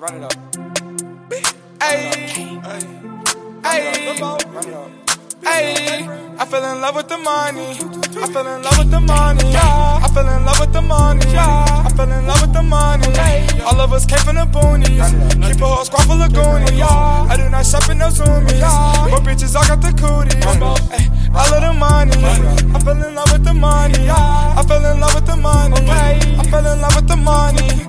Run it up. Ayy, I fell in love with the money. I fell in love with the money. I fell in love with the money. I fell in love with the money. All of us came from the boonies. Keep a whole squad full of goonies. I do not shop in no zoomies. But bitches, I got the cooties. I love the money. I fell in love with the money. I fell in love with the money. I fell in love with the money.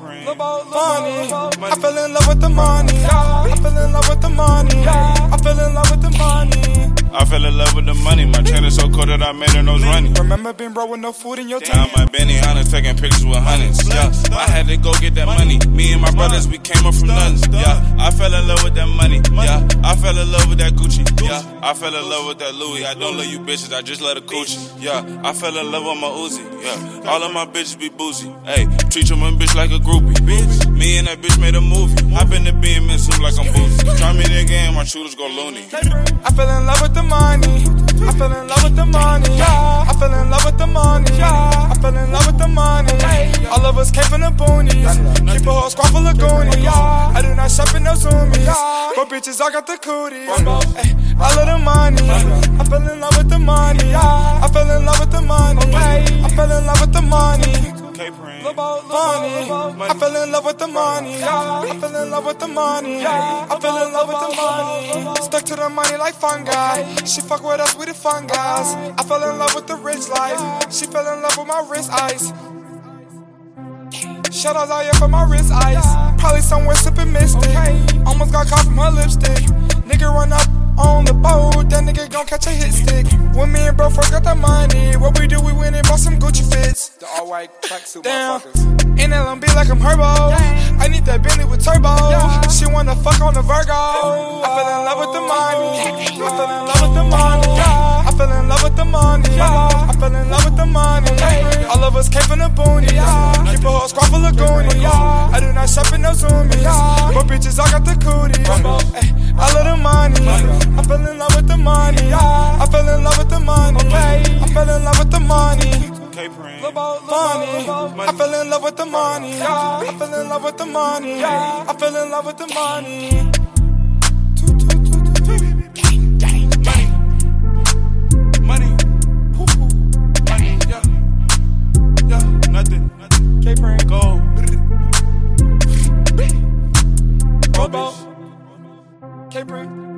Money. I fell in love with the money. I fell in love with the money. I fell in love with the money. I fell in love with the money. My chain is so cold that I made her nose running. Remember being broke with no food in your tummy? Yeah, my Benny Hunters taking pictures with hundreds. Yeah, I had to go get that money. Me and my brothers, we came up from nothing. Yeah, I fell in love with that money. Yeah, I fell in love with that Gucci. Yeah, I fell in love with that Louis. I don't love you bitches, I just love the coochie. Yeah, I fell in love with my Uzi. Yeah, all of my bitches be boozy. Hey, treat your bitch like a groupie. Bitch, me and that bitch made a movie. Hop in the BM soup like I'm boozy. Try me in the game, my shooters go loony. I fell in love with the money. I fell in love with the money. I fell in love with the money. I fell in love with the money. All of us came from the boonies. Keep a whole squad full of goonies. I do not shop in no zoomies. But bitches, I got the cooties. I love the money. I fell in love with the money. I fell in love with the money. I fell in love with the money. Money. I fell in love with the money. I fell in love with the money. I fell in love with the money. Stuck to the money like fungi. She fuck with us, we the fun guys. I fell in love with the rich life. She fell in love with my wrist ice. Shout out Zaya for my wrist ice. Probably somewhere sipping Mystic. Almost got caught from her lipstick. Nigga run up on the boat, that nigga gon' catch a hit stick. When me and bro first got the money, what we do, we went and bought some Gucci fits. The all-white tracksuit damn, motherfuckers. in LMB like I'm Herbo. I need that Bentley with turbo. She wanna fuck on the Virgo. I fell in love with the money. I fell in love with the money. I fell in love with the money. I fell in love with the money. All of us came from the boonies. Keep a whole squad full of goonies. I do not shop in no zoomies. But bitches, I got the cooties. I love the money. I fell in love with the money. I fell in love with the money. I fell in love with the money. Money. I fell in love with the money. I fell in love with the money. I fell in love with the money. Money. Money. Yeah. Nothing. K-Brain. Go. Robo. K-Brain.